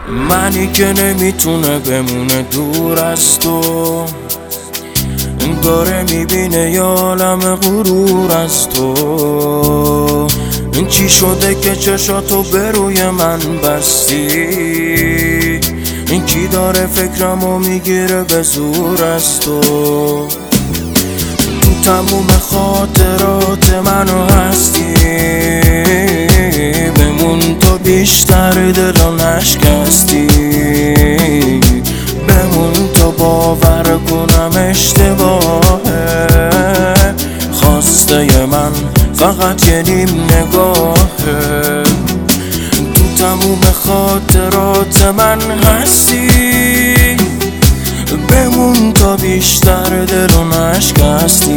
منی که نمیتونه بمونه دور از تو، داره میبینه یه عالم غرور از تو. این چی شده که چشاتو به روی من بستی؟ این کی داره فکرمو میگیره به زور از تو؟ تو تموم خاطرات منو هستی، بمون تو بیشتر دلو نشکستی. بمون تو باور کنم اشتباهه، خواسته من فقط یه نیم نگاهه. تو تموم خاطرات من هستی، بمون تا بیشتر دلو نشکستی.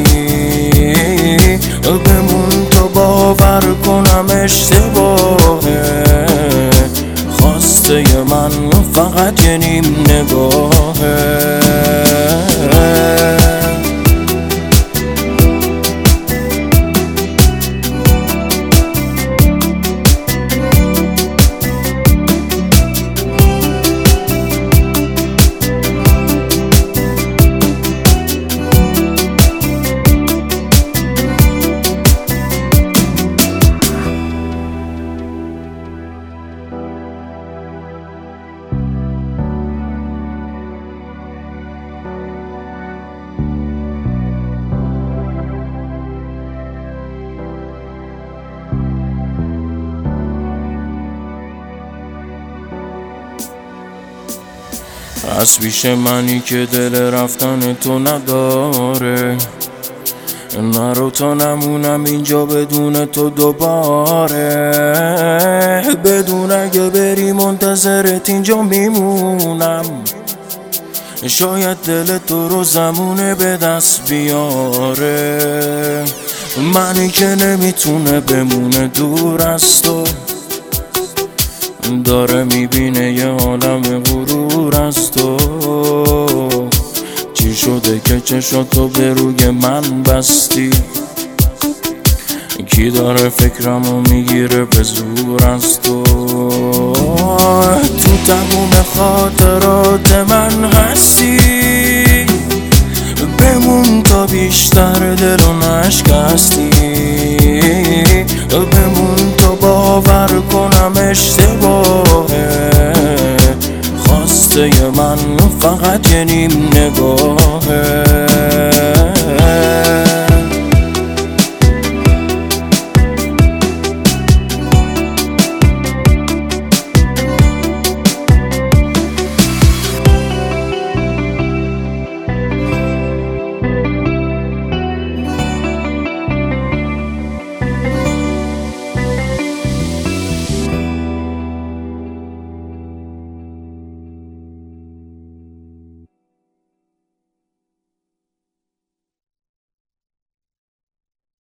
بمون تو باور کنم اشتباهه، خواسته من فقط یه نیم نگاهه. از پیش منی که دل رفتن تو نداره، نرو تا نمونم اینجا بدون تو دوباره. بدون اگه بری منتظرت اینجا میمونم، شاید دل تو رو زمونه به دست بیاره. منی که نمیتونه بمونه دور از تو، داره میبینه یه عالم غرور از تو. چی شده که چشاتو به روی من بستی؟ کی داره فکرمو میگیره به زور از تو؟ تو تموم خاطرات من هستی، بمون تا بیشتر دلو نشکستی. بمون تو باور کنم اشتباهه، خواسته من فقط یه نیم نگاه.